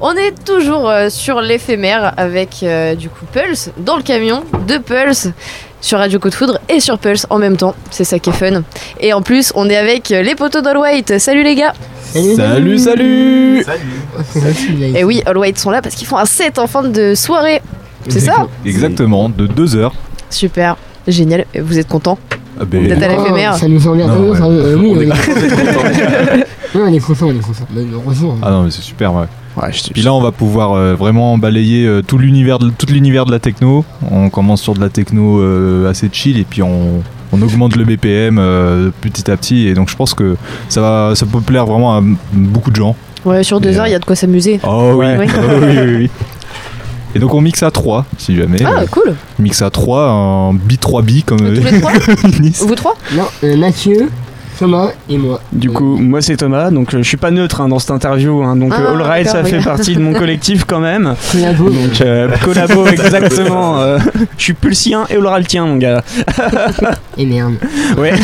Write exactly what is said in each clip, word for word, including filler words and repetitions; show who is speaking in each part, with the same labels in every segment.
Speaker 1: On est toujours euh, sur l'éphémère avec euh, du coup Pulse dans le camion de Pulse sur Radio Coup de Foudre et sur Pulse en même temps. C'est ça qui est fun. Et en plus, on est avec les potos d'All White. Salut les gars.
Speaker 2: Salut, salut, salut.
Speaker 1: Salut. Et oui, All White sont là parce qu'ils font un set en fin de soirée. C'est ça ?
Speaker 2: Exactement, de deux heures.
Speaker 1: Super, génial. Vous êtes contents ?
Speaker 2: Ah ben...
Speaker 1: Vous êtes à l'éphémère ?
Speaker 3: Oh, ça nous emmerde.
Speaker 2: Non, ouais.
Speaker 3: euh, oui,
Speaker 2: On
Speaker 3: on
Speaker 2: est
Speaker 3: est contents. Oui, on est contents, on est contents. Mais heureusement.
Speaker 2: Ah non, mais c'est super, ouais.
Speaker 4: Ouais, je
Speaker 2: Puis là, on va pouvoir euh, vraiment balayer euh, tout l'univers de, tout l'univers de la techno. On commence sur de la techno euh, assez chill et puis on, on augmente le B P M euh, petit à petit. Et donc, je pense que ça, va, ça peut plaire vraiment à beaucoup de gens.
Speaker 1: Ouais, sur deux
Speaker 2: Et
Speaker 1: heures, il
Speaker 2: euh...
Speaker 1: y a de quoi s'amuser.
Speaker 2: Oh oui,
Speaker 1: Ouais.
Speaker 2: oh, oui, oui, oui. Et donc, on mixe à trois, si jamais.
Speaker 1: Ah,
Speaker 2: euh,
Speaker 1: cool.
Speaker 2: Mixe à trois, un B trois B comme
Speaker 1: Tous les trois Vous trois ?
Speaker 3: Non, euh, Mathieu, Thomas et moi.
Speaker 4: Du coup, moi c'est Thomas, donc euh, je suis pas neutre hein, dans cette interview, hein, donc
Speaker 1: Ah,
Speaker 4: euh, All Right ça
Speaker 1: d'accord,
Speaker 4: fait
Speaker 1: oui.
Speaker 4: partie de mon collectif quand même.
Speaker 3: Collabo.
Speaker 4: Donc euh, collabo exactement. euh, je suis pulsien et Allrightien mon gars.
Speaker 3: Et merde.
Speaker 4: Ouais.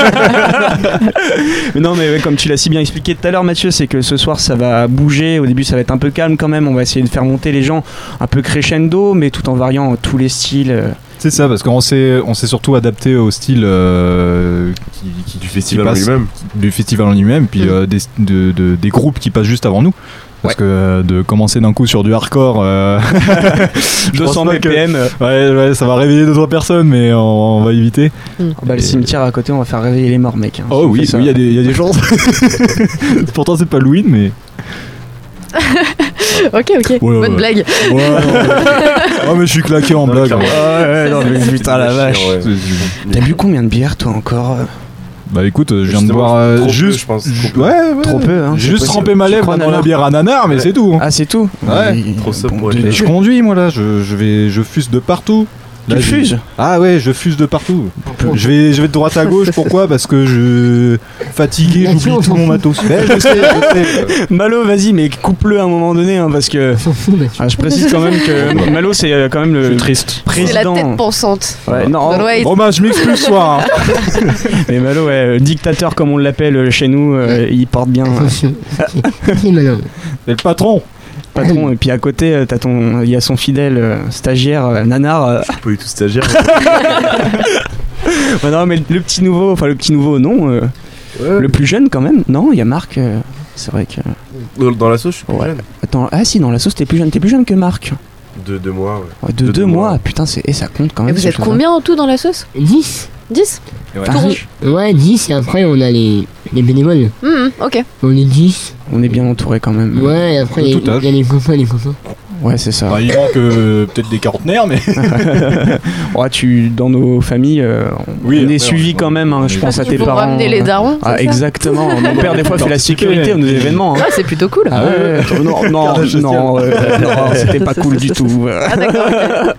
Speaker 4: Mais non mais ouais, comme tu l'as si bien expliqué tout à l'heure Mathieu, c'est que ce soir ça va bouger. Au début ça va être un peu calme quand même. On va essayer de faire monter les gens un peu crescendo, mais tout en variant euh, tous les styles. euh.
Speaker 2: C'est ça, parce qu'on s'est, on s'est surtout adapté au style euh, qui, qui,
Speaker 5: Du festival
Speaker 2: qui
Speaker 5: en
Speaker 2: passe-
Speaker 5: lui-même.
Speaker 2: du festival en lui-même, puis
Speaker 1: Mm.
Speaker 2: euh, des, de, de- des groupes qui passent juste avant nous. Parce que euh, de commencer d'un coup sur du hardcore, euh, je
Speaker 4: deux cents
Speaker 2: pense pas que-
Speaker 4: B P M. euh,
Speaker 2: ouais, ouais, ça va réveiller d'autres personnes, mais on, on va éviter.
Speaker 4: Bah, le cimetière à côté, on va faire réveiller les morts, mec. hein.
Speaker 2: Oh
Speaker 4: On
Speaker 2: oui,
Speaker 4: fait ça.
Speaker 2: oui, il y a des, il y a des chances. Pourtant, c'est pas Halloween, mais.
Speaker 1: Ok, ok.
Speaker 2: Ouais,
Speaker 1: Bonne
Speaker 2: ouais.
Speaker 1: blague.
Speaker 2: Ouais, non, mais... oh, mais je suis claqué en
Speaker 5: Non,
Speaker 2: blague.
Speaker 5: clairement.
Speaker 4: Ah ouais, ouais, non, mais putain la vache.
Speaker 5: Ouais.
Speaker 4: T'as bu combien de bières toi encore euh
Speaker 2: Bah écoute, je viens de
Speaker 5: Justement,
Speaker 2: boire euh,
Speaker 5: trop peu,
Speaker 2: juste.
Speaker 5: je pense, trop peu.
Speaker 2: Ouais, ouais.
Speaker 4: Trop peu, hein.
Speaker 2: Juste
Speaker 5: C'est
Speaker 2: tremper ma
Speaker 4: possible.
Speaker 2: lèvre
Speaker 4: Tu crois,
Speaker 2: dans la
Speaker 4: nanar
Speaker 2: bière à nanar, mais
Speaker 5: Ouais.
Speaker 2: c'est tout. hein.
Speaker 4: Ah c'est tout.
Speaker 2: Ouais.
Speaker 4: Mais-
Speaker 5: Trop ça
Speaker 4: bon,
Speaker 5: pour
Speaker 4: de
Speaker 5: être-
Speaker 2: Je
Speaker 4: Dieu.
Speaker 2: conduis moi là, je, je vais, je fuse de partout.
Speaker 4: Tu
Speaker 2: Là, j'ai-
Speaker 4: fuses.
Speaker 2: Ah ouais, je fuse de partout. Je vais, je vais de droite à gauche. Pourquoi ? Parce que je fatigué,
Speaker 3: Mathieu,
Speaker 2: j'oublie
Speaker 3: on
Speaker 2: tout
Speaker 3: s'en
Speaker 2: mon
Speaker 3: fout.
Speaker 2: matos. Ouais, je sais, je sais.
Speaker 4: Malo, vas-y, mais coupe-le à un moment donné, hein, parce que
Speaker 3: On s'en fout, Mathieu.
Speaker 4: ah, je précise quand même que Malo c'est euh, quand même
Speaker 2: Je
Speaker 4: le
Speaker 2: suis triste.
Speaker 1: C'est la
Speaker 4: président.
Speaker 1: tête pensante.
Speaker 4: Ouais, non,
Speaker 1: All White.
Speaker 2: Bon bah je m'excuse ce soir. hein.
Speaker 4: mais Malo, ouais, le dictateur comme on l'appelle euh, chez nous, euh, il porte bien euh,
Speaker 3: Attention. C'est malin.
Speaker 2: C'est le patron.
Speaker 4: patron. Et puis à côté, euh, t'as ton, il y a son fidèle euh, stagiaire euh, Nanar. euh.
Speaker 5: Pas du tout stagiaire.
Speaker 4: Ouais, non, mais le petit nouveau, enfin le petit nouveau, non. euh, Le plus jeune quand même. Non, il y a Marc. euh, c'est vrai que.
Speaker 5: Dans, dans la sauce, je suis plus
Speaker 4: Ouais.
Speaker 5: jeune.
Speaker 4: Attends, ah si, dans la sauce, t'es plus jeune, t'es plus jeune que Marc.
Speaker 5: De deux mois, ouais.
Speaker 4: Ouais, de
Speaker 5: De
Speaker 4: deux
Speaker 5: deux
Speaker 4: mois.
Speaker 5: mois.
Speaker 4: Putain, c'est, et ça compte quand
Speaker 1: Et
Speaker 4: même.
Speaker 1: vous
Speaker 4: ces
Speaker 1: êtes
Speaker 4: choses-là.
Speaker 1: combien en tout dans la sauce ?
Speaker 3: dix.
Speaker 1: dix ?
Speaker 3: Ah, ouais, dix, et après on a les, les bénévoles.
Speaker 1: Hum, ok.
Speaker 3: On est dix.
Speaker 4: On est bien entouré quand même.
Speaker 3: Ouais, et après
Speaker 2: De
Speaker 3: il y,
Speaker 2: tout âge.
Speaker 3: a les copains et les copains.
Speaker 4: Ouais, c'est ça.
Speaker 2: Bah, il manque euh, peut-être des quarantenaires, mais.
Speaker 4: Ouais, tu, dans nos familles, euh, on
Speaker 2: Oui,
Speaker 4: est
Speaker 2: après,
Speaker 4: suivi
Speaker 2: on-
Speaker 4: quand même. hein,
Speaker 2: on
Speaker 4: je
Speaker 2: est-
Speaker 4: pense à
Speaker 1: Il
Speaker 4: tes
Speaker 1: faut
Speaker 4: parents.
Speaker 1: ramener les darons.
Speaker 4: Ah,
Speaker 1: c'est ça
Speaker 4: exactement. Mon père, des fois, fait la
Speaker 2: Participer.
Speaker 4: sécurité à nos événements. hein.
Speaker 1: Ah, c'est plutôt cool.
Speaker 4: Ah ouais, ouais. Non, non,
Speaker 2: Carte de
Speaker 4: non, euh, non, c'était pas cool du tout.
Speaker 1: Ah, d'accord.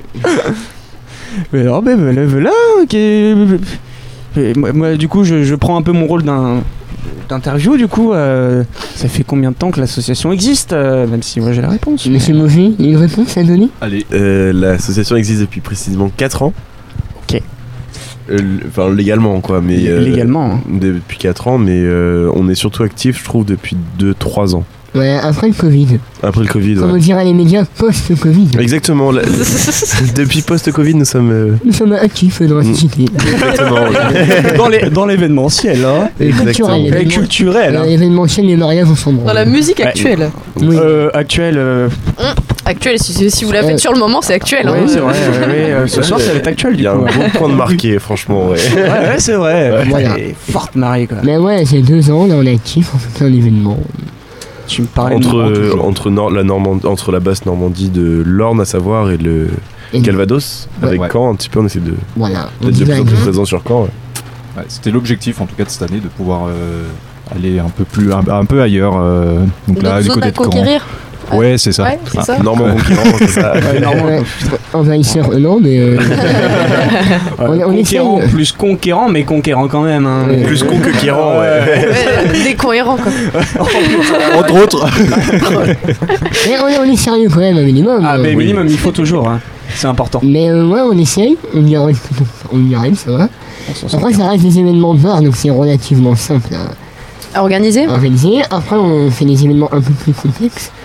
Speaker 4: Mais alors, ben voilà, voilà, ok. Et moi, moi, du coup, je, je prends un peu mon rôle d'un d'interview. Du coup, euh, ça fait combien de temps que l'association existe, euh, même si moi j'ai la réponse. mais-
Speaker 3: Monsieur Mauvais, il y a une réponse à donner?
Speaker 2: Allez.
Speaker 5: Euh, L'association existe depuis précisément quatre ans.
Speaker 4: Ok.
Speaker 5: Euh, Enfin, légalement, quoi. Mais, euh,
Speaker 4: Légalement. hein.
Speaker 5: Depuis quatre ans, mais euh, on est surtout actif, je trouve, depuis deux trois ans.
Speaker 3: Ouais, après le Covid.
Speaker 5: Après le Covid,
Speaker 3: Comme on
Speaker 5: ouais.
Speaker 3: dirait les médias post-Covid.
Speaker 5: Exactement. la- Depuis post-Covid, nous sommes. euh,
Speaker 3: Nous sommes actifs dans la
Speaker 5: Mm.
Speaker 3: société.
Speaker 5: Exactement. ouais.
Speaker 4: Dans les- dans l'événementiel, hein.
Speaker 3: Et
Speaker 5: Exactement.
Speaker 3: culturel,
Speaker 4: Et
Speaker 3: l'événement-
Speaker 4: culturel.
Speaker 3: euh,
Speaker 4: hein.
Speaker 3: L'événementiel, les mariages, on s'en branle.
Speaker 1: Dans la musique actuelle.
Speaker 3: Oui.
Speaker 4: Euh, actuel. euh,
Speaker 1: Actuelle, si, si vous la faites
Speaker 3: Euh,
Speaker 1: sur le moment, c'est actuel.
Speaker 4: Oui,
Speaker 1: hein.
Speaker 4: c'est vrai. ouais, ouais, euh, ce soir, ça va être actuel
Speaker 5: Il
Speaker 4: du
Speaker 5: y a
Speaker 4: coup.
Speaker 5: un bon point de marqué, franchement, ouais.
Speaker 4: Ouais, ouais, c'est vrai.
Speaker 3: Voilà.
Speaker 4: Et forte marée, quoi.
Speaker 3: Mais ouais, c'est deux ans, là on est actifs, on fait plein d'événements.
Speaker 4: Tu me parlais
Speaker 5: Entre,
Speaker 4: de moi,
Speaker 5: euh,
Speaker 4: toujours.
Speaker 5: entre, Nord- la Normandie, entre la basse Normandie de l'Orne à savoir et le
Speaker 3: Et
Speaker 5: Calvados, avec
Speaker 2: Ouais.
Speaker 5: Caen, un petit peu, on essaie de
Speaker 3: voilà, on
Speaker 5: d'être de plus en
Speaker 3: divague.
Speaker 5: plus présent sur Caen. ouais.
Speaker 2: Ouais, c'était l'objectif en tout cas de cette année de pouvoir euh, aller un peu plus un, un peu ailleurs. euh, donc là,
Speaker 1: D'autres
Speaker 2: du
Speaker 1: zones
Speaker 2: côté
Speaker 1: à
Speaker 2: de Caen.
Speaker 1: conquérir.
Speaker 2: Ouais, c'est ça.
Speaker 1: Ouais, c'est
Speaker 2: Ah.
Speaker 1: ça.
Speaker 5: Normand conquérant, c'est ça.
Speaker 4: Ouais, non,
Speaker 3: Ouais, envahisseur, euh, non, mais. euh, on, on
Speaker 4: conquérant,
Speaker 3: essaye.
Speaker 4: plus conquérant, mais conquérant quand même. Hein.
Speaker 3: Ouais.
Speaker 5: Plus con que Kéran, ouais.
Speaker 1: Ouais, décohérent, quoi.
Speaker 2: Entre autres.
Speaker 3: Mais on, est- on est sérieux quand même, un minimum.
Speaker 4: Ah,
Speaker 3: euh.
Speaker 4: mais minimum, il faut toujours. Hein. C'est important.
Speaker 3: Mais euh, ouais, on essaye, on y arrive, on y arrive, ça va. Après, ça reste des événements de bar, donc c'est relativement simple à
Speaker 1: À organiser.
Speaker 3: organiser. Après, on fait des événements un peu plus complexes.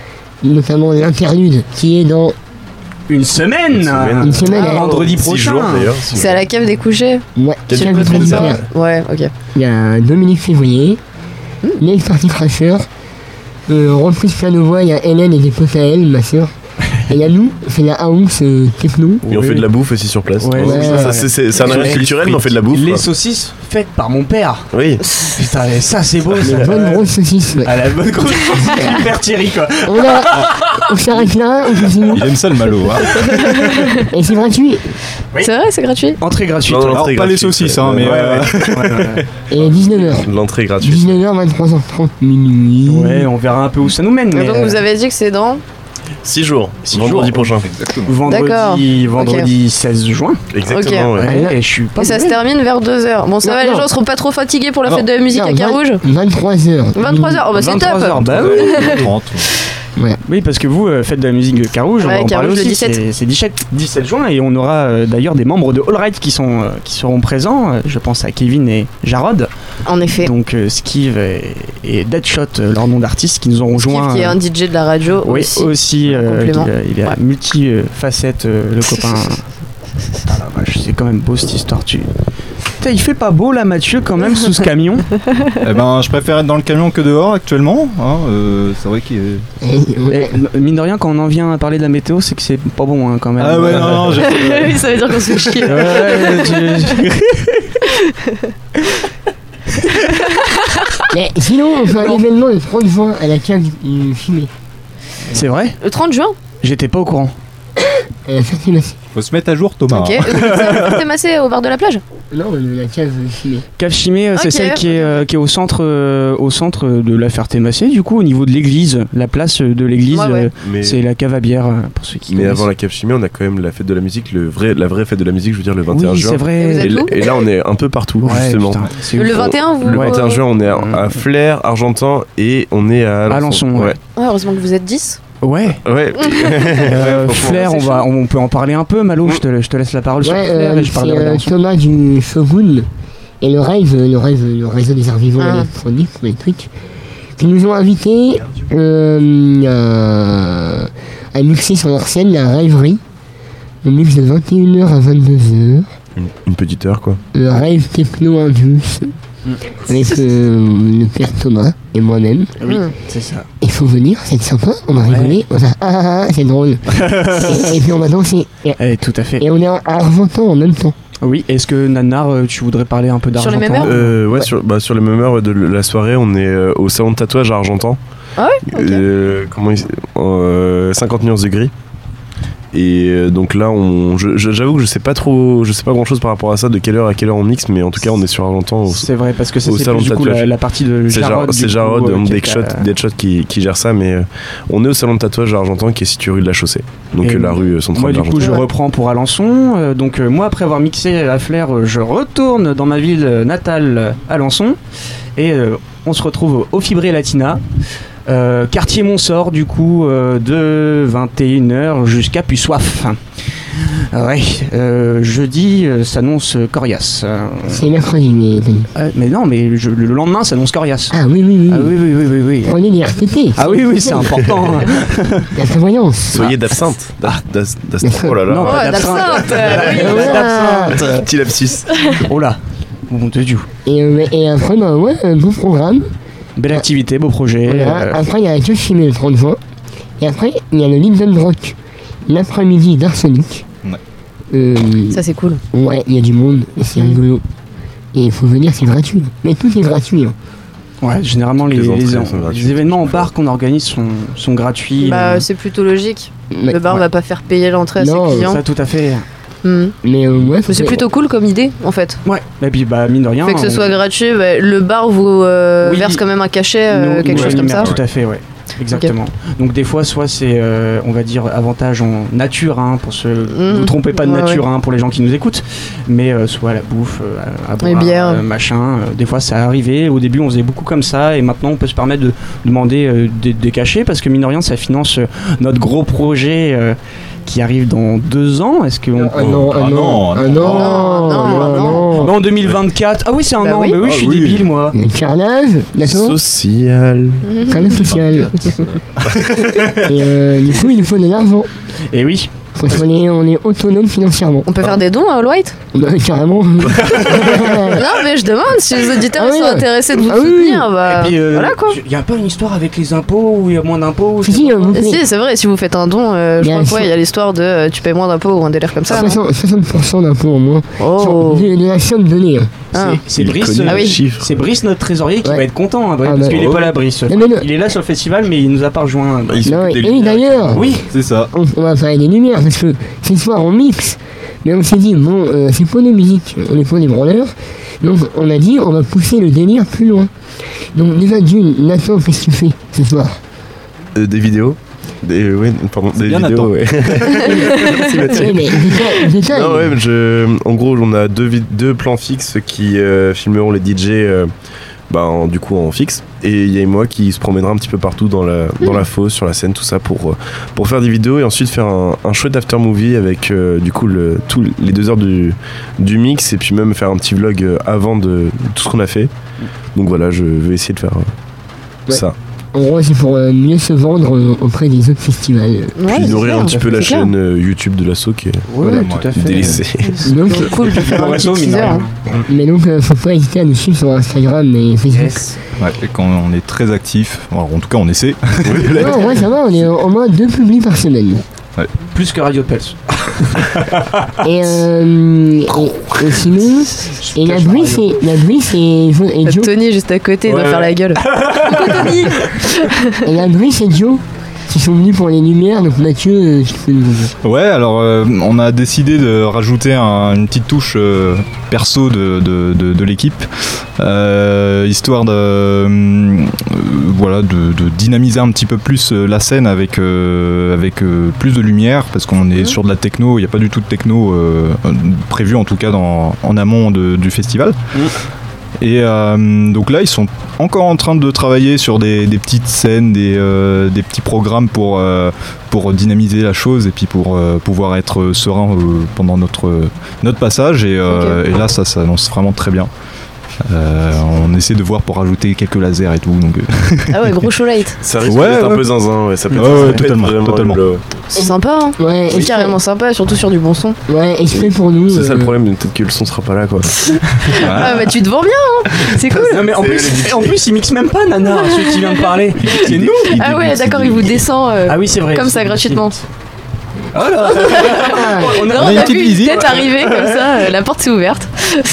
Speaker 3: notamment l'interlude qui est dans
Speaker 4: Une semaine.
Speaker 5: Une semaine.
Speaker 3: une semaine.
Speaker 1: Ah,
Speaker 3: à-
Speaker 4: vendredi
Speaker 5: Six
Speaker 4: prochain.
Speaker 5: jours d'ailleurs. six
Speaker 1: C'est à la cave des couchés.
Speaker 3: Ouais,
Speaker 5: Quel
Speaker 3: c'est
Speaker 5: type
Speaker 3: la
Speaker 5: de
Speaker 3: semaine
Speaker 5: concert
Speaker 3: dernière.
Speaker 1: Ouais, ok.
Speaker 3: Il y a Dominique Février, Next Party Crasher, euh, Reprise Piano-Voix, il y a Hélène et des potes à elle, ma soeur. Et il y a nous, c'est la house euh, techno.
Speaker 5: Et on fait de la bouffe aussi sur place.
Speaker 4: Ouais,
Speaker 5: Oh,
Speaker 3: ouais.
Speaker 5: ça, c'est- c'est c'est un
Speaker 4: Ouais.
Speaker 5: arrêt culturel, mais on fait de la bouffe.
Speaker 4: Les
Speaker 5: quoi.
Speaker 4: saucisses faites par mon père.
Speaker 5: Oui.
Speaker 4: Putain, mais ça c'est beau.
Speaker 3: Une
Speaker 4: Ça.
Speaker 3: bonne grosse saucisse, ouais.
Speaker 4: À la bonne grosse hyper Thierry quoi.
Speaker 3: On, a... on s'arrête là, on continue.
Speaker 2: Il aime ça le malo. Hein.
Speaker 3: Et c'est gratuit.
Speaker 4: Oui.
Speaker 1: C'est vrai, c'est gratuit.
Speaker 4: Entrée gratuite.
Speaker 5: Non, non,
Speaker 2: Alors,
Speaker 5: l'entrée
Speaker 2: pas les
Speaker 5: gratuite,
Speaker 2: saucisses,
Speaker 5: ouais.
Speaker 2: hein, mais.
Speaker 5: Ouais,
Speaker 2: euh,
Speaker 4: Ouais, ouais,
Speaker 3: Et dix-neuf heures.
Speaker 5: L'entrée gratuite.
Speaker 3: dix-neuf heures, vingt-trois heures trente, minuit.
Speaker 4: ouais, on verra un peu où ça nous mène. Mais
Speaker 1: Donc
Speaker 4: euh,
Speaker 1: vous avez dit que c'est dans.
Speaker 5: six jours.
Speaker 4: Six
Speaker 5: Vendredi
Speaker 4: jours.
Speaker 5: prochain.
Speaker 2: Exactement.
Speaker 4: vendredi, vendredi seize juin.
Speaker 5: Exactement.
Speaker 1: Ok.
Speaker 5: ouais.
Speaker 4: Ouais, et je suis pas
Speaker 1: Et ça se
Speaker 4: mauvais.
Speaker 1: termine vers deux heures. Bon, ça
Speaker 3: Non,
Speaker 1: va, les
Speaker 3: non.
Speaker 1: gens seront pas trop fatigués pour la
Speaker 2: Non.
Speaker 1: fête de la musique
Speaker 3: Non,
Speaker 1: à Carouge.
Speaker 3: vingt-trois heures.
Speaker 1: vingt-trois heures, oh bah c'est
Speaker 4: vingt-trois
Speaker 1: top.
Speaker 4: heures, bah oui.
Speaker 2: trente.
Speaker 3: Ouais.
Speaker 4: Oui, parce que vous euh, faites de la musique de Carouge, on
Speaker 1: Ouais,
Speaker 4: va en parler
Speaker 1: Carouge le
Speaker 4: aussi.
Speaker 1: dix-sept.
Speaker 4: C'est c'est dix-sept, dix-sept juin et on aura euh, d'ailleurs des membres de All Right qui, sont, euh, qui seront présents. Euh, Je pense à Kevin et Jarod.
Speaker 1: En effet.
Speaker 4: Donc euh, Skiv et, et Deadshot, euh, leur nom d'artiste, qui nous ont rejoints.
Speaker 1: Steve qui est un D J de la radio
Speaker 4: Oui,
Speaker 1: aussi.
Speaker 4: aussi. euh,
Speaker 1: complément.
Speaker 4: il, a- il est
Speaker 1: Ouais.
Speaker 4: multi-facette, le copain. Putain, la vache, c'est quand même beau cette histoire. Tu... Putain, il fait pas beau là, Mathieu, quand même, sous ce camion.
Speaker 2: Eh ben, je préfère être dans le camion que dehors actuellement. Hein, euh, c'est vrai qu'il est.
Speaker 3: Et- ouais.
Speaker 4: Et, mine de rien, quand on en vient à parler de la météo, c'est que c'est pas bon hein, quand même.
Speaker 2: Ah ouais, non, non, j'ai.
Speaker 1: Oui, ça veut dire qu'on se fait chier.
Speaker 4: Ouais, ouais, tu-
Speaker 3: Mais sinon, on fait un événement le trente juin à la cave du Chimay.
Speaker 4: C'est vrai.
Speaker 1: Le trente juin.
Speaker 4: J'étais pas au courant.
Speaker 3: À la Ferté-Massé.
Speaker 2: Faut se mettre à jour, Thomas.
Speaker 1: Ok.
Speaker 2: hein.
Speaker 1: T'es massé au bar de la plage.
Speaker 3: Non, mais la cave Chimay.
Speaker 4: Cave Chimay, euh, c'est
Speaker 1: Ok.
Speaker 4: celle qui est, euh, qui est au centre, euh, au centre de la Ferté-Massé, du coup, au niveau de l'église, la place de l'église,
Speaker 1: Ouais, ouais.
Speaker 4: euh,
Speaker 5: Mais,
Speaker 4: c'est la cave à bière euh, pour ceux qui
Speaker 5: mais
Speaker 4: connaissent.
Speaker 5: avant la Cave Chimay, on a quand même la fête de la musique, le vrai, la vraie fête de la musique, je veux dire le vingt et un
Speaker 4: Oui,
Speaker 5: juin.
Speaker 4: c'est vrai.
Speaker 1: Et vous êtes
Speaker 5: Et,
Speaker 1: où
Speaker 5: et là, on est un peu partout,
Speaker 4: Ouais,
Speaker 5: justement.
Speaker 4: putain, c'est
Speaker 1: Le
Speaker 4: ouf.
Speaker 1: vingt et un, vous.
Speaker 5: Le vingt et un juin, on est à,
Speaker 4: Mm.
Speaker 5: à Flers, Argentan et on est à
Speaker 4: Alençon, ouais.
Speaker 5: Ouais.
Speaker 1: Ouais, heureusement que vous êtes dix.
Speaker 4: Ouais.
Speaker 5: Ouais.
Speaker 4: Euh,
Speaker 5: franchement,
Speaker 4: Flair, on,
Speaker 1: c'est
Speaker 4: va, on peut en parler un peu, Malo, je, te, je te laisse la parole sur
Speaker 3: Ouais,
Speaker 4: Flair
Speaker 3: euh,
Speaker 4: et je
Speaker 3: c'est
Speaker 4: parlerai
Speaker 3: euh,
Speaker 4: d'Alençon.
Speaker 3: Thomas du Shogun et le Rêve, le Rêve, le réseau des arts vivants
Speaker 1: Ah.
Speaker 3: électroniques, les trucs, qui nous ont invités euh, à, à mixer sur leur scène la rêverie. Le mix de vingt et une heures à vingt-deux heures.
Speaker 5: Une, une petite heure, quoi.
Speaker 3: Le rêve techno-indus avec euh, le père Thomas et moi-même.
Speaker 4: Oui,
Speaker 1: Mm.
Speaker 4: c'est ça.
Speaker 3: Il faut venir, c'est sympa, on a rigolé, on a ah, ah, ah, c'est drôle. et, et puis on a dansé. Et,
Speaker 4: Eh, tout à fait.
Speaker 3: et on est à Argentan en même temps.
Speaker 4: Oui, est-ce que Nanar, euh, tu voudrais parler un peu
Speaker 1: Sur
Speaker 4: d'argent
Speaker 1: les mêmes heures
Speaker 5: Euh, ouais, Sur, bah, sur les mêmes heures de la soirée, on est euh, au salon de tatouage à Argentan.
Speaker 1: Ah ouais, ok.
Speaker 5: Euh, comment il- euh, cinquante nuances de gris. Et euh, donc là, on, je- je- j'avoue que je sais pas trop, je sais pas grand chose par rapport à ça, de quelle heure à quelle heure on mixe, mais en tout cas, on est sur Argentan. au-
Speaker 4: C'est vrai, parce que ça,
Speaker 5: au
Speaker 4: c'est
Speaker 5: salon
Speaker 4: plus,
Speaker 5: de
Speaker 4: du coup la,
Speaker 5: tatouage.
Speaker 4: la partie de
Speaker 5: C'est
Speaker 4: Jarod.
Speaker 5: Jarod,
Speaker 4: du
Speaker 5: c'est
Speaker 4: coup,
Speaker 5: Jarod
Speaker 4: euh,
Speaker 5: euh,
Speaker 4: qui est
Speaker 5: Deadshot,
Speaker 4: à-
Speaker 5: Deadshot qui, qui gère ça, mais euh, on est au salon de tatouage à Argentan qui est situé rue de la Chaussée, donc
Speaker 4: Et
Speaker 5: euh, la rue euh, centrale
Speaker 4: Moi, du
Speaker 5: d'Argentan.
Speaker 4: coup, je
Speaker 1: Ouais.
Speaker 4: reprends pour Alençon. Euh, donc, euh, moi, après avoir mixé à Flair, euh, je retourne dans ma ville euh, natale, euh, Alençon. Et euh, on se retrouve au Fibré Latina. Euh, quartier Montsort, du coup, euh, de vingt et une heures jusqu'à Pussoif. Ouais, euh, jeudi euh, s'annonce coriace. Euh,
Speaker 3: C'est mercredi, mais.
Speaker 4: euh, mais non, mais je- le lendemain s'annonce coriace.
Speaker 3: Ah oui, oui, oui.
Speaker 4: Ah oui, oui, oui, oui, oui.
Speaker 3: Prenez des R T T.
Speaker 4: Ah oui, oui, c'est important.
Speaker 3: La prévoyance.
Speaker 5: Soyez d'absinthe. d'as- d'as- d'as- Oh là
Speaker 4: Non,
Speaker 5: là,
Speaker 1: Oh,
Speaker 4: pas
Speaker 1: d'absinthe.
Speaker 4: d'absinthe.
Speaker 1: euh, oui.
Speaker 3: Voilà.
Speaker 5: petit lapsus.
Speaker 4: Oh là, bon de Dieu.
Speaker 3: Et, euh, et après, bah ouais, un beau programme.
Speaker 4: Belle activité, beau projet.
Speaker 3: Voilà.
Speaker 4: euh,
Speaker 3: Après, il y a la Cave Chimay le trente juin. Et après, il y a le Linden Rock l'après-midi d'Arsenic.
Speaker 2: Ouais.
Speaker 3: Euh,
Speaker 1: Ça, c'est cool.
Speaker 3: ouais, il y a du monde et c'est rigolo. Et il faut venir, c'est gratuit. Mais tout est gratuit. Hein.
Speaker 4: Ouais, généralement les,
Speaker 5: Les entrées
Speaker 4: les-
Speaker 5: sont
Speaker 4: les
Speaker 5: gratuites.
Speaker 4: événements en bar qu'on organise sont, sont gratuits.
Speaker 1: Bah,
Speaker 4: euh,
Speaker 1: c'est plutôt logique.
Speaker 3: Mais,
Speaker 1: Le bar
Speaker 4: ouais.
Speaker 1: va pas faire payer l'entrée à
Speaker 3: Non,
Speaker 1: ses clients.
Speaker 4: ça tout à fait.
Speaker 1: Hmm.
Speaker 3: mais euh, ouais,
Speaker 1: Mais c'est plutôt cool comme idée, en fait.
Speaker 4: Ouais. Et puis bah mine de rien.
Speaker 1: Fait que ce
Speaker 4: on-
Speaker 1: soit gratuit, bah, le bar vous euh,
Speaker 4: Oui.
Speaker 1: verse quand même un cachet, euh,
Speaker 4: nous-
Speaker 1: quelque
Speaker 4: nous
Speaker 1: chose comme ça.
Speaker 4: rémunère, Tout à fait, ouais. Exactement. Donc des fois, soit c'est, euh, on va dire, avantage en nature, hein, pour se.
Speaker 1: Mhm.
Speaker 4: Vous trompez pas de
Speaker 1: Ouais,
Speaker 4: nature, hein, pour les gens qui nous écoutent, mais euh, soit la bouffe, euh, à, à boire,
Speaker 1: bières.
Speaker 4: euh, machin. euh, des fois, ça arrivait. Au début, on faisait beaucoup comme ça, et maintenant, on peut se permettre de demander euh, des, des cachets parce que mine de rien, ça finance euh, notre gros projet. euh, qui arrive dans deux ans. Est-ce qu'on
Speaker 3: Ah non, ah
Speaker 2: Ah
Speaker 3: non,
Speaker 2: non,
Speaker 3: ah
Speaker 2: non.
Speaker 3: non,
Speaker 1: Non, non,
Speaker 3: non,
Speaker 4: Non, en deux mille vingt-quatre. Ah oui, c'est un
Speaker 1: Bah
Speaker 4: an.
Speaker 1: oui.
Speaker 4: Bah oui, je
Speaker 2: Ah
Speaker 4: suis
Speaker 2: oui.
Speaker 4: débile, moi.
Speaker 3: Le carnage, d'accord.
Speaker 5: Social.
Speaker 3: Carnage social. Et euh, du coup, il nous faut de l'argent.
Speaker 4: Et oui.
Speaker 3: Parce qu'on est, on est autonome financièrement.
Speaker 1: On peut faire des dons à All White?
Speaker 3: Bah, carrément.
Speaker 1: Non, mais je demande si les auditeurs
Speaker 3: Ah oui,
Speaker 1: sont
Speaker 3: ouais.
Speaker 1: intéressés de vous
Speaker 3: Ah oui,
Speaker 1: soutenir.
Speaker 3: oui.
Speaker 1: Bah,
Speaker 4: Et puis, euh,
Speaker 1: voilà quoi.
Speaker 4: il y a pas une histoire avec les impôts où il y a moins d'impôts ou je
Speaker 3: Si,
Speaker 4: sais
Speaker 3: si,
Speaker 4: pas
Speaker 3: euh,
Speaker 4: quoi.
Speaker 3: vous
Speaker 1: Et
Speaker 3: pouvez-
Speaker 1: si, c'est vrai, si vous faites un don, euh, je
Speaker 3: Bien
Speaker 1: crois que ouais,
Speaker 3: sûr.
Speaker 1: il y a l'histoire de euh, tu payes moins d'impôts ou un délire comme ça. non
Speaker 3: soixante soixante pour cent d'impôts en moins.
Speaker 1: Oh.
Speaker 3: De, de la somme donnée. hein.
Speaker 1: Ah.
Speaker 4: C'est- C'est
Speaker 5: Il
Speaker 4: Brice,
Speaker 5: connaît
Speaker 1: Ah
Speaker 5: le
Speaker 1: oui.
Speaker 5: chiffre.
Speaker 4: c'est Brice, notre trésorier, qui
Speaker 3: Ouais.
Speaker 4: va être content, hein,
Speaker 3: Ah
Speaker 4: parce
Speaker 3: bah,
Speaker 4: qu'il est
Speaker 5: oh.
Speaker 4: pas là, Brice.
Speaker 3: Non, mais non.
Speaker 4: Il est là sur le festival, mais il nous a pas rejoint.
Speaker 5: Il
Speaker 3: Non,
Speaker 5: s'occupe
Speaker 3: et,
Speaker 5: des
Speaker 3: et
Speaker 5: lumières.
Speaker 3: d'ailleurs,
Speaker 4: Oui,
Speaker 2: C'est ça.
Speaker 3: on, on va parler des lumières parce que ce soir on mixe, mais on s'est dit bon, euh, c'est pas nos musiques, on est pas des branleurs, donc on a dit on va pousser le délire plus loin. Donc déjà d'une, Nathan, qu'est-ce que tu fais ce soir?
Speaker 5: Euh, des vidéos. Des, ouais, pardon, des
Speaker 2: bien,
Speaker 5: vidéos,
Speaker 2: Nathan.
Speaker 5: ouais. Merci, Mathieu.
Speaker 3: Ouais, mais détaille, détaille.
Speaker 5: Non, ouais, mais je, en gros, on a deux, vid- deux plans fixes qui euh, filmeront les D J euh, bah, en- du coup en fixe. Et il y a moi qui se promènera un petit peu partout dans la, dans la fosse, sur la scène, tout ça pour, euh, pour faire des vidéos et ensuite faire un, un chouette after movie avec euh, du coup le, tous les deux heures du, du mix et puis même faire un petit vlog euh, avant de, de tout ce qu'on a fait. Donc voilà, je vais essayer de faire euh,
Speaker 3: Ouais.
Speaker 5: ça.
Speaker 3: En gros, c'est pour euh, mieux se vendre euh, auprès des autres festivals.
Speaker 1: Ouais,
Speaker 5: Puis
Speaker 1: c'est
Speaker 5: nourrir
Speaker 1: clair,
Speaker 5: un petit peu
Speaker 1: c'est
Speaker 5: la
Speaker 1: clair.
Speaker 5: chaîne euh, YouTube de l'assaut qui est
Speaker 4: ouais,
Speaker 3: Voilà,
Speaker 4: tout à fait.
Speaker 5: délaissée.
Speaker 3: Donc,
Speaker 1: C'est cool de faire un
Speaker 4: Ouais,
Speaker 1: petit
Speaker 4: ça, mine de
Speaker 1: teaser.
Speaker 4: rien.
Speaker 1: hein.
Speaker 3: mais donc, euh, faut pas hésiter à nous suivre sur Instagram et Facebook.
Speaker 4: Yes.
Speaker 2: Ouais, et quand on est très actif, alors en tout cas on essaie.
Speaker 3: Non, ouais, ça va, on est au moins deux publis par semaine.
Speaker 4: Plus que Radio Pulse.
Speaker 3: Et, euh, et, et sinon, et la bruit, c'est la bruit, c'est Jo- et Joe.
Speaker 1: Tony juste à côté, il doit
Speaker 4: Ouais,
Speaker 1: faire
Speaker 4: ouais.
Speaker 1: la gueule.
Speaker 3: Et la bruit, c'est Joe qui sont venus pour les lumières. Donc Mathieu, euh, tu peux nous.
Speaker 2: Ouais, alors euh, on a décidé de rajouter un- une petite touche euh, perso de, de, de- de l'équipe, euh, histoire de, euh, voilà, de, de dynamiser un petit peu plus euh, la scène avec, euh, avec euh, plus de lumière, parce qu'on est sur de la techno, il n'y a pas du tout de techno euh, prévu en tout cas dans, en amont de- du festival. Et euh, donc là, ils sont encore en train de travailler sur des, des petites scènes, des, euh, des petits programmes pour, euh, pour dynamiser la chose et puis pour euh, pouvoir être serein euh, pendant notre, notre passage. Et, euh, et là, ça s'annonce vraiment très bien. Euh, on essaie de voir pour rajouter quelques lasers et tout. Donc, euh,
Speaker 1: Ah ouais, gros show light.
Speaker 5: Ça risque
Speaker 2: Ouais,
Speaker 5: d'être un
Speaker 2: ouais.
Speaker 5: peu zinzin, ouais. Ça peut
Speaker 2: Ouais,
Speaker 5: être, ça
Speaker 2: ouais,
Speaker 5: peut être
Speaker 2: totalement,
Speaker 5: vraiment
Speaker 2: totalement.
Speaker 5: rigolo.
Speaker 1: C'est sympa, hein.
Speaker 3: Ouais,
Speaker 1: C'est carrément sympa, surtout sur du bon son.
Speaker 3: Ouais, exprès pour nous.
Speaker 5: C'est ça
Speaker 3: euh,
Speaker 5: le problème, peut-être que le son sera pas là quoi.
Speaker 1: Ah bah tu te vends bien, hein. C'est cool.
Speaker 4: Non, mais en
Speaker 5: C'est
Speaker 4: plus,
Speaker 5: les
Speaker 4: en plus, il mixe même pas Nana, celui qui vient de parler. C'est nous.
Speaker 1: Ah ouais, d'accord, il vous descend euh,
Speaker 4: Ah oui, c'est vrai.
Speaker 1: comme ça gratuitement.
Speaker 4: Oh là. On
Speaker 1: Non,
Speaker 4: a
Speaker 2: a
Speaker 1: on
Speaker 2: une
Speaker 1: a
Speaker 2: petite
Speaker 1: vu une
Speaker 2: visite.
Speaker 1: tête arriver comme ça, euh, la porte s'est ouverte.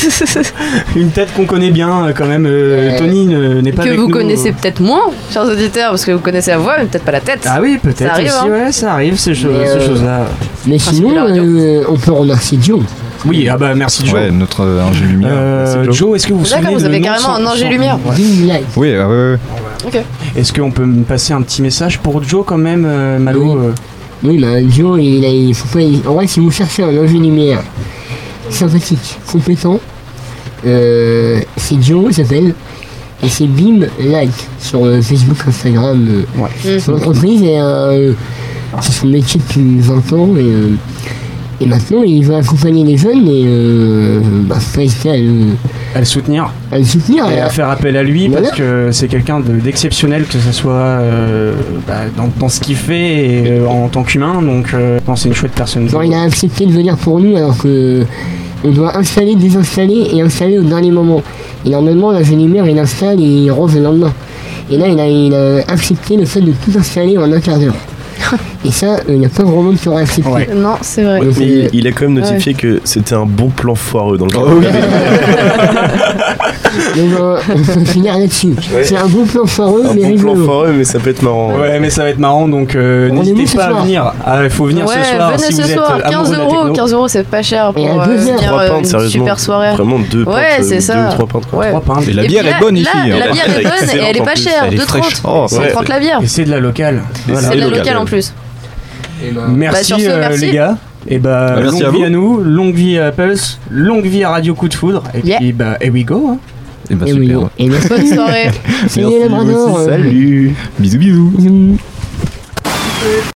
Speaker 4: une tête qu'on connaît bien euh, quand même. euh,
Speaker 3: Ouais.
Speaker 4: Tony ne- n'est pas
Speaker 1: Que
Speaker 4: avec
Speaker 1: vous
Speaker 4: nous.
Speaker 1: connaissez peut-être moins, chers auditeurs, parce que vous connaissez la voix, mais peut-être pas la tête.
Speaker 4: Ah oui, peut-être
Speaker 1: Ça arrive,
Speaker 4: aussi,
Speaker 1: hein.
Speaker 4: ouais, ça arrive ces, cho-
Speaker 3: Mais,
Speaker 4: ces
Speaker 3: euh,
Speaker 4: choses-là.
Speaker 3: Mais
Speaker 1: Principe
Speaker 3: sinon,
Speaker 1: de la radio.
Speaker 3: euh, on peut remercier Joe.
Speaker 4: Oui, ah bah merci Joe.
Speaker 2: ouais, notre euh, ingé lumière.
Speaker 4: Euh,
Speaker 5: Merci, Joe.
Speaker 4: Joe, est-ce que vous vous
Speaker 1: D'accord,
Speaker 4: souvenez
Speaker 1: vous
Speaker 4: de
Speaker 1: avez
Speaker 4: nom
Speaker 1: carrément
Speaker 4: sans-
Speaker 1: un ingé
Speaker 4: sans-
Speaker 1: lumière.
Speaker 4: Ouais.
Speaker 3: Dim Light.
Speaker 2: Oui, ouais, ouais, ouais.
Speaker 4: Est-ce qu'on peut me passer un petit message pour Joe quand même, euh, Malo
Speaker 3: Oui.
Speaker 4: euh,
Speaker 3: Oui, bah Joe, il, a, il faut pas. En vrai, si vous cherchez un ingé lumière sympathique, compétent, euh, c'est Joe, il s'appelle. Et c'est Beam Light sur euh, Facebook, Instagram. euh,
Speaker 1: Mm.
Speaker 3: Son entreprise est euh, c'est son métier depuis vingt ans et, euh, et maintenant il veut accompagner les jeunes et euh, bah, faut pas hésiter à le,
Speaker 4: à le soutenir
Speaker 3: à le soutenir.
Speaker 4: et
Speaker 3: à-
Speaker 4: à faire appel à lui
Speaker 3: Voilà.
Speaker 4: parce que c'est quelqu'un de- d'exceptionnel, que ce soit euh, bah, dans, dans ce qu'il fait et euh, en tant qu'humain. Donc, euh, non, c'est une chouette personne.
Speaker 3: Genre, il a accepté de venir pour nous alors que on doit installer, désinstaller et installer au dernier moment. Et normalement, la lumière, il installe et il range le lendemain. Et là, il a, il a accepté le fait de tout installer en un quart d'heure. Et ça, euh, il n'y a pas vraiment de qui aurait accepté.
Speaker 4: Ouais.
Speaker 1: Non, c'est vrai.
Speaker 3: Donc,
Speaker 5: Mais
Speaker 3: euh,
Speaker 5: il, il a quand même notifié que c'était un bon plan foireux dans le
Speaker 2: Oh,
Speaker 5: cadre.
Speaker 2: oui.
Speaker 3: donc, euh, on peut finir là-dessus. C'est un bon plan foireux,
Speaker 5: Un
Speaker 3: mais
Speaker 5: bon plan
Speaker 3: rigolo.
Speaker 5: foireux, mais ça peut être marrant. ouais.
Speaker 4: Ouais, mais ça va être marrant, donc euh,
Speaker 3: Rendez-vous
Speaker 4: n'hésitez
Speaker 3: ce
Speaker 4: pas à
Speaker 3: soir.
Speaker 4: venir. Ah, il faut venir
Speaker 1: Ouais,
Speaker 4: ce soir
Speaker 1: venez
Speaker 4: si
Speaker 1: ce
Speaker 4: vous
Speaker 1: soir,
Speaker 4: êtes amoureux
Speaker 1: quinze
Speaker 4: de la
Speaker 1: euros,
Speaker 4: techno.
Speaker 1: quinze euros c'est pas cher pour
Speaker 3: Et à
Speaker 1: euh,
Speaker 3: deux heures.
Speaker 1: venir
Speaker 5: Trois
Speaker 1: euh,
Speaker 5: pintes,
Speaker 1: une
Speaker 5: sérieusement.
Speaker 1: super soirée.
Speaker 5: Vraiment deux
Speaker 1: Ouais,
Speaker 5: pintes,
Speaker 1: c'est
Speaker 5: euh,
Speaker 1: ça.
Speaker 5: deux ou trois pintes. quoi.
Speaker 1: Ouais.
Speaker 4: Trois pintes.
Speaker 2: Et la
Speaker 1: Et
Speaker 2: bière
Speaker 1: puis
Speaker 2: est
Speaker 1: là-
Speaker 2: bonne
Speaker 1: là,
Speaker 2: ici. hein.
Speaker 1: La bière est bonne et
Speaker 5: Excellente
Speaker 1: elle est
Speaker 5: en
Speaker 1: pas
Speaker 5: plus.
Speaker 1: chère,
Speaker 2: Elle est
Speaker 1: deux
Speaker 2: fraîche.
Speaker 1: trente.
Speaker 2: Oh,
Speaker 1: C'est
Speaker 2: ouais.
Speaker 1: trente la bière.
Speaker 4: Et c'est de la locale. Voilà.
Speaker 1: C'est de la
Speaker 5: local.
Speaker 1: locale en plus.
Speaker 3: Et ben,
Speaker 4: Merci,
Speaker 1: sur ce,
Speaker 4: euh,
Speaker 1: merci.
Speaker 4: les gars. Et bah,
Speaker 2: Bah, merci
Speaker 4: longue
Speaker 2: à
Speaker 4: vie
Speaker 2: vous.
Speaker 4: à nous, longue vie à Pulse, longue vie à Radio Coup de Foudre. Et
Speaker 1: Yeah.
Speaker 4: puis bah, here we go. Hein.
Speaker 2: Et bah
Speaker 3: et oui,
Speaker 2: super.
Speaker 3: et merci.
Speaker 1: Bonne soirée.
Speaker 3: Salut
Speaker 2: Merci,
Speaker 3: les bras
Speaker 2: vous
Speaker 3: d'or,
Speaker 2: aussi.
Speaker 3: euh,
Speaker 2: Salut. Bisous bisous.
Speaker 3: bisous.